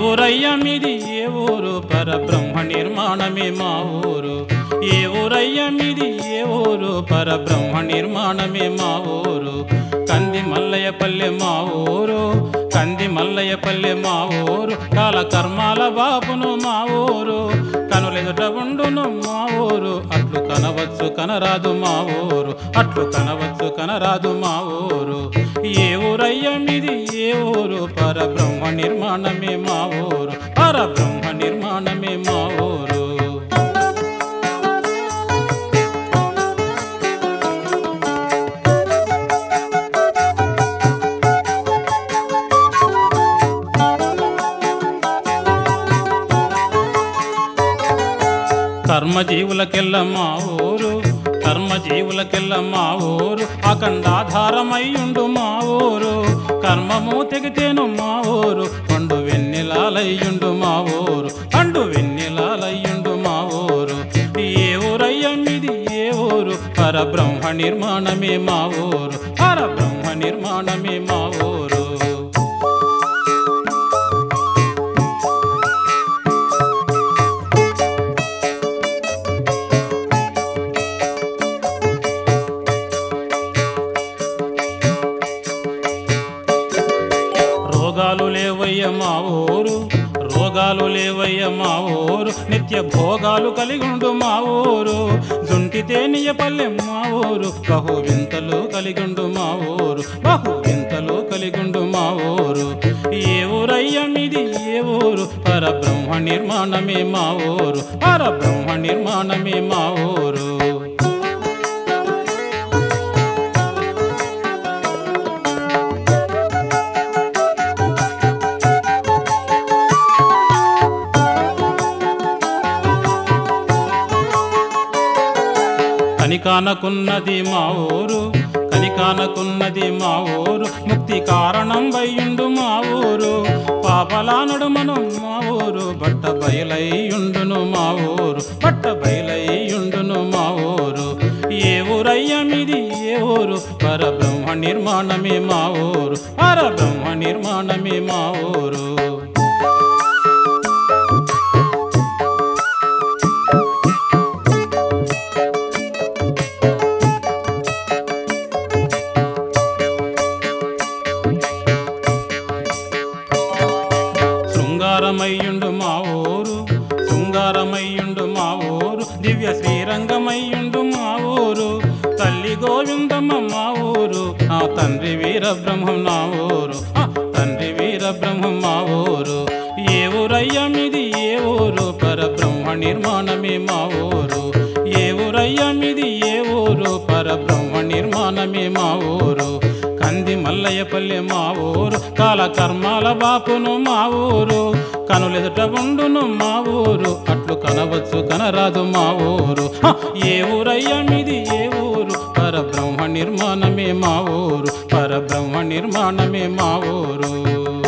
ఊరయ్య మీది ఏ ఊరు పరబ్రహ్మ నిర్మాణమే మా ఊరు ఏ ఊరయ్య మీది ఏ ఊరు పరబ్రహ్మ నిర్మాణమే మా ఊరు కంది మల్లయ్యపల్లె మా ఊరు కంది మల్లయ్యపల్లె మా ఊరు కాల కర్మాల బాపును మా ఊరు కనులెదుట ఉండును మా ఊరు అట్లు కనవచ్చు కనరాదు మా ఊరు అట్లు కనవచ్చు కనరాదు మా ఊరు ఏ ఊరయ్య మీది ఏ ఊరు పరబ్రహ్మ నిర్మాణమే మా ఊరు పరబ్రహ్మ నిర్మాణమే మా ఊరు కర్మజీవులకెల్ల మా ఊరు కర్మజీవులకెల్ల మా ఊరు అఖండాధారమయ్యుండు మా ఊరు కర్మము తెగితేను మా ఊరు పండు వెన్నెలాలయ్యుండు మా ఊరు పండు వెన్నెలాలయ్యుండు మా ఊరు ఏ ఊరయ్య మీది ఏ ఊరు పరబ్రహ్మ నిర్మాణమే మా ఊరు పరబ్రహ్మ నిర్మాణమే మా ఊరు రోగాలు లేవయ్య మా ఊరు రోగాలు లేవయ్య మా ఊరు నిత్య భోగాలు కలిగుండు మా ఊరు జుంటి తేనియపల్లె మా ఊరు బహు వింతలు కలిగుండు మా ఊరు బహు వింతలు కలిగుండు మా ఊరు ఏ ఊరయ్య మీది ఏ ఊరు పరబ్రహ్మ నిర్మాణమే మా ఊరు పరబ్రహ్మ నిర్మాణమే మా ఊరు కనికానకున్నది మా ఊరు కనికానకున్నది మా ఊరు ముక్తి కారణం వయ్యుండు మా ఊరు పాపలా నడుమను మా ఊరు బట్ట బయలయ్యుండును మా ఊరు బట్ట బయలయ్యుండును మా ఊరు ఏ ఊరయ్య మీది ఏ ఊరు పరబ్రహ్మ నిర్మాణమే మా ఊరు పరబ్రహ్మ నిర్మాణమే మా ఊరు శృంగారమయ్యుండు మా ఊరు శృంగారమయ్యుండు మా ఊరు దివ్య శ్రీరంగమయ్యుండు మా ఊరు తల్లి గోవిందమ్మ మా ఊరు ఆ తండ్రి వీరబ్రహ్మం నా ఊరు తండ్రి వీరబ్రహ్మం మా ఊరు ఏ ఊరయ్య మీది ఏ ఊరు పరబ్రహ్మ నిర్మాణమే మా ఊరు ఏ ఊరయ్య మీది ఏ ఊరు పరబ్రహ్మ నిర్మాణమే మా ఊరు కంది మల్లయ్యపల్లె మా ఊరు కాల కర్మాల బాపును మా ఊరు కనులెదుట ఉండును మా ఊరు అట్లు కనవచ్చు కనరాదు మా ఊరు ఏ ఊరయ్య మీది ఏ ఊరు పరబ్రహ్మ నిర్మాణమే మా ఊరు పరబ్రహ్మ నిర్మాణమే మా ఊరు